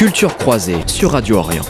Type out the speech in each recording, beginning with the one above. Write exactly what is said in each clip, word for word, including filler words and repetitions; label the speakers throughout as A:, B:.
A: Culture croisée sur Radio Orient.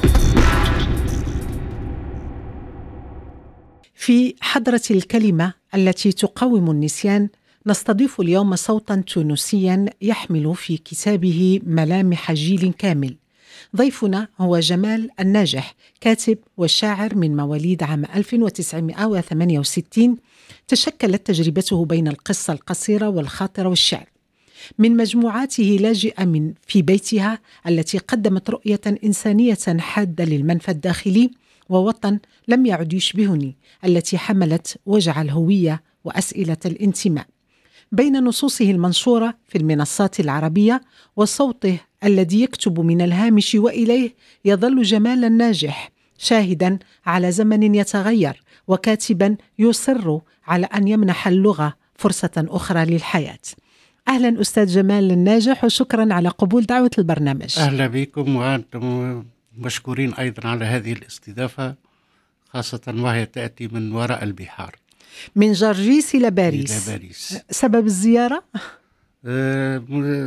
B: في حضرة الكلمة التي تقاوم النسيان نستضيف اليوم صوتا تونسيا يحمل في كتابه ملامح جيل كامل. ضيفنا هو جمال الناجح، كاتب وشاعر من مواليد عام ألف وتسعمائة وثمانية وستين. تشكلت تجربته بين القصة القصيرة والخاطرة والشعر من مجموعاته لاجئة من في بيتها التي قدمت رؤية إنسانية حادة للمنفى الداخلي، ووطن لم يعد يشبهني التي حملت وجع الهوية وأسئلة الانتماء. بين نصوصه المنشورة في المنصات العربية وصوته الذي يكتب من الهامش وإليه يظل جمال الناجح شاهدا على زمن يتغير وكاتبا يصر على أن يمنح اللغة فرصة أخرى للحياة. أهلا أستاذ جمال الناجح وشكرا على قبول دعوة البرنامج.
C: أهلا بكم وأنتم مشكورين أيضا على هذه الاستضافة، خاصة وهي تأتي من وراء البحار،
B: من جرجيس إلى باريس.
C: إلى باريس.
B: سبب الزيارة؟
C: أه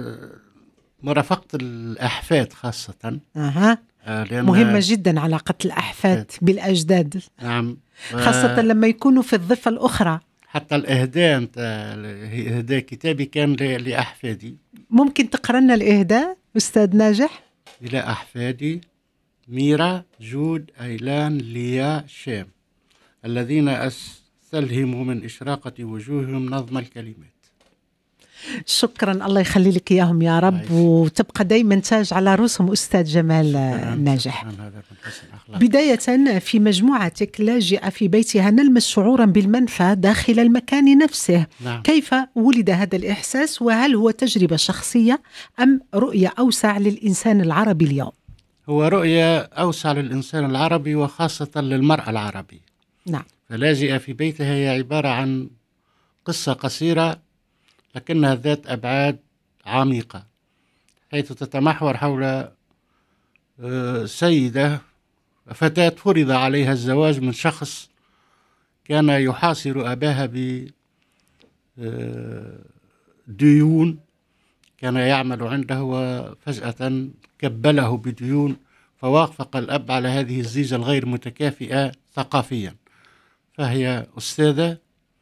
C: مرافقة الأحفاد خاصة.
B: أها.
C: أه
B: مهمة جدا علاقة الأحفاد بالأجداد.
C: نعم.
B: خاصة لما يكونوا في الضفة الأخرى.
C: حتى الإهداء إهداء كتابي كان لأحفادي.
B: ممكن تقرأ لنا الإهداء أستاذ ناجح؟
C: إلى أحفادي ميرا، جود، أيلان، ليا، شام، الذين أستلهموا من إشراقة وجوههم نظم الكلمات.
B: شكرا، الله يخلي لك إياهم يا رب، عايش. وتبقى دايما تاج على رؤوسهم أستاذ جمال الناجح. بداية في مجموعتك لاجئة في بيتها نلمس شعورا بالمنفى داخل المكان نفسه.
C: نعم.
B: كيف ولد هذا الإحساس، وهل هو تجربة شخصية أم رؤية أوسع للإنسان العربي اليوم؟
C: هو رؤية أوسع للإنسان العربي وخاصة للمرأة العربية.
B: نعم.
C: فلاجئة في بيتها هي عبارة عن قصة قصيرة لكنها ذات أبعاد عميقة، حيث تتمحور حول سيدة فتاة فرض عليها الزواج من شخص كان يحاصر أباها بديون كان يعمل عنده، وفجأة كبله بديون، فوافق الأب على هذه الزيجة الغير متكافئة ثقافيا. فهي أستاذة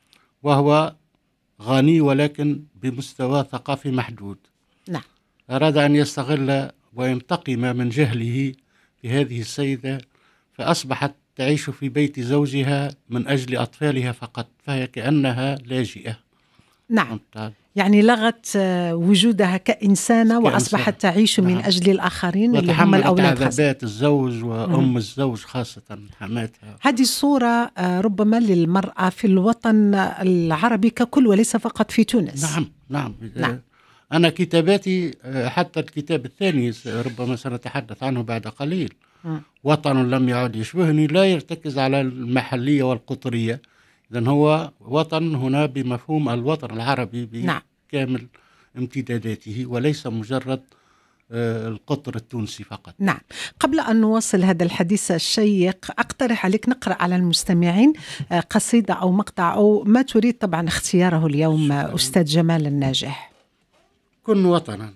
C: وهو غني ولكن بمستوى ثقافي محدود.
B: نعم.
C: أراد أن يستغل وينتقم من جهله في هذه السيدة، فأصبحت تعيش في بيت زوجها من أجل أطفالها فقط، فهي كأنها لاجئة.
B: نعم. يعني لغت وجودها كإنسانة وأصبحت تعيش من نعم. أجل الآخرين اللي هم الأولاد،
C: عذابات الزوج وأم مم. الزوج خاصة حماتها.
B: هذه الصورة ربما للمرأة في الوطن العربي ككل وليس فقط في تونس.
C: نعم نعم,
B: نعم.
C: أنا كتاباتي حتى الكتاب الثاني ربما سنتحدث عنه بعد قليل، م. وطن لم يعد يشبهني، لا يرتكز على المحلية والقطرية، إذن هو وطن هنا بمفهوم الوطن العربي بكامل نعم. امتداداته، وليس مجرد القطر التونسي فقط.
B: نعم. قبل أن نواصل هذا الحديث الشيق أقترح عليك نقرأ على المستمعين قصيدة أو مقطع أو ما تريد طبعا اختياره اليوم شكرا. أستاذ جمال الناجح.
C: كن وطنا،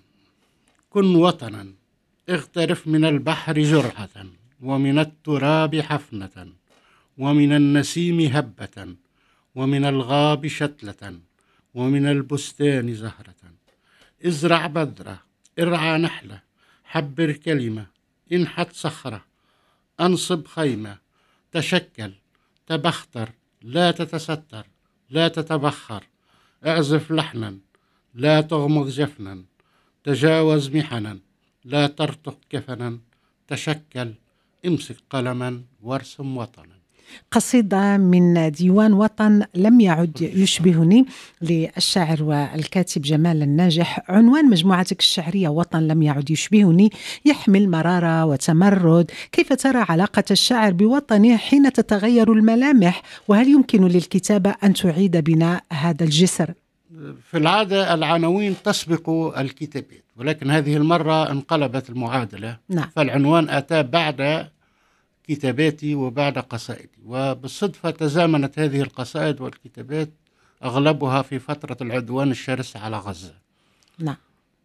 C: كن وطنا، اغترف من البحر جرعة، ومن التراب حفنة، ومن النسيم هبة، ومن الغاب شتلة، ومن البستان زهرة. ازرع بذرة، ارعى نحلة، حبر كلمة، انحت صخرة، أنصب خيمة، تشكل، تبختر، لا تتستر، لا تتبخر، اعزف لحنا، لا تغمض جفنا، تجاوز محنا، لا ترتق كفنا، تشكل، امسك قلما وارسم وطنا.
B: قصيدة من ديوان وطن لم يعد يشبهني للشاعر والكاتب جمال الناجح. عنوان مجموعتك الشعرية وطن لم يعد يشبهني يحمل مرارة وتمرد. كيف ترى علاقة الشاعر بوطنه حين تتغير الملامح، وهل يمكن للكتابة أن تعيد بناء هذا الجسر؟
C: في العادة العناوين تسبق الكتابات، ولكن هذه المرة انقلبت المعادلة.
B: نعم.
C: فالعنوان أتى بعد كتاباتي وبعد قصائدي، وبالصدفة تزامنت هذه القصائد والكتابات أغلبها في فترة العدوان الشرس على غزة.
B: نعم.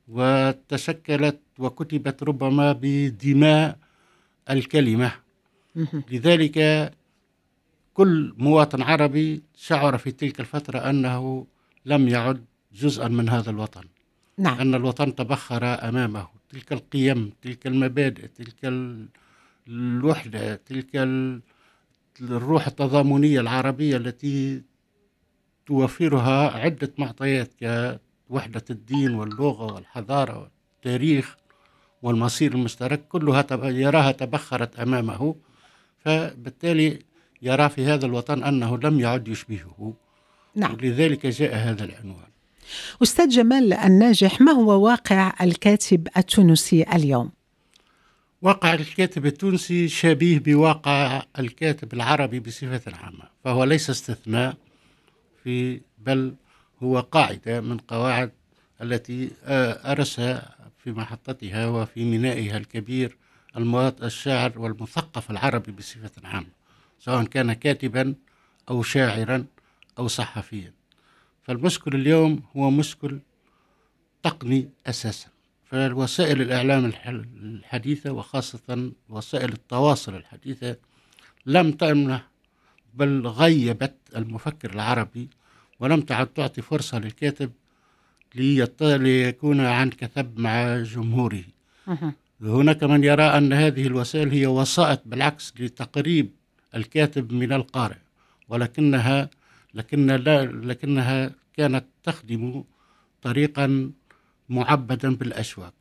C: وتشكلت وكتبت ربما بدماء الكلمة. لذلك كل مواطن عربي شعر في تلك الفترة أنه لم يعد جزءا من هذا الوطن.
B: نعم.
C: أن الوطن تبخر أمامه، تلك القيم، تلك المبادئ، تلك الوحدة، تلك الروح التضامنية العربية التي توفرها عدة معطيات كوحدة الدين واللغة والحضارة والتاريخ والمصير المشترك، كلها يراها تبخرت أمامه، فبالتالي يرى في هذا الوطن أنه لم يعد يشبهه.
B: نعم.
C: لذلك جاء هذا العنوان.
B: أستاذ جمال الناجح، ما هو واقع الكاتب التونسي اليوم؟
C: واقع الكاتب التونسي شبيه بواقع الكاتب العربي بصفة عامة، فهو ليس استثناء في بل هو قاعدة من قواعد التي أرسها في محطتها وفي مينائها الكبير المواطن الشاعر والمثقف العربي بصفة عامة، سواء كان كاتبا أو شاعرا أو صحفيا. فالمشكل اليوم هو مشكل تقني أساسا. فالوسائل الإعلام الحديثة وخاصة وسائل التواصل الحديثة لم تمنح بل غيبت المفكر العربي، ولم تعد تعطي فرصة للكاتب ليكون عن كثب مع جمهوره. هناك من يرى أن هذه الوسائل هي وسائط بالعكس لتقريب الكاتب من القارئ، ولكنها لكن لا لكنها كانت تخدم طريقا معبدا بالأشواك.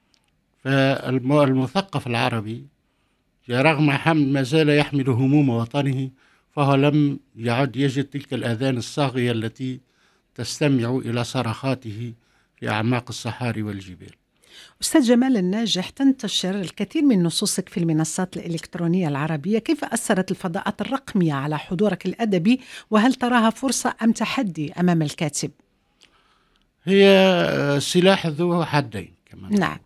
C: فالمثقف العربي رغم حمل ما زال يحمل هموم وطنه، فهو لم يعد يجد تلك الآذان الصاغية التي تستمع إلى صرخاته في أعماق الصحاري والجبال.
B: أستاذ جمال الناجح، تنتشر الكثير من نصوصك في المنصات الإلكترونية العربية، كيف أثرت الفضاءات الرقمية على حضورك الأدبي، وهل تراها فرصة أم تحدي أمام الكاتب؟
C: هي سلاح ذو حدين كمان.
B: نعم.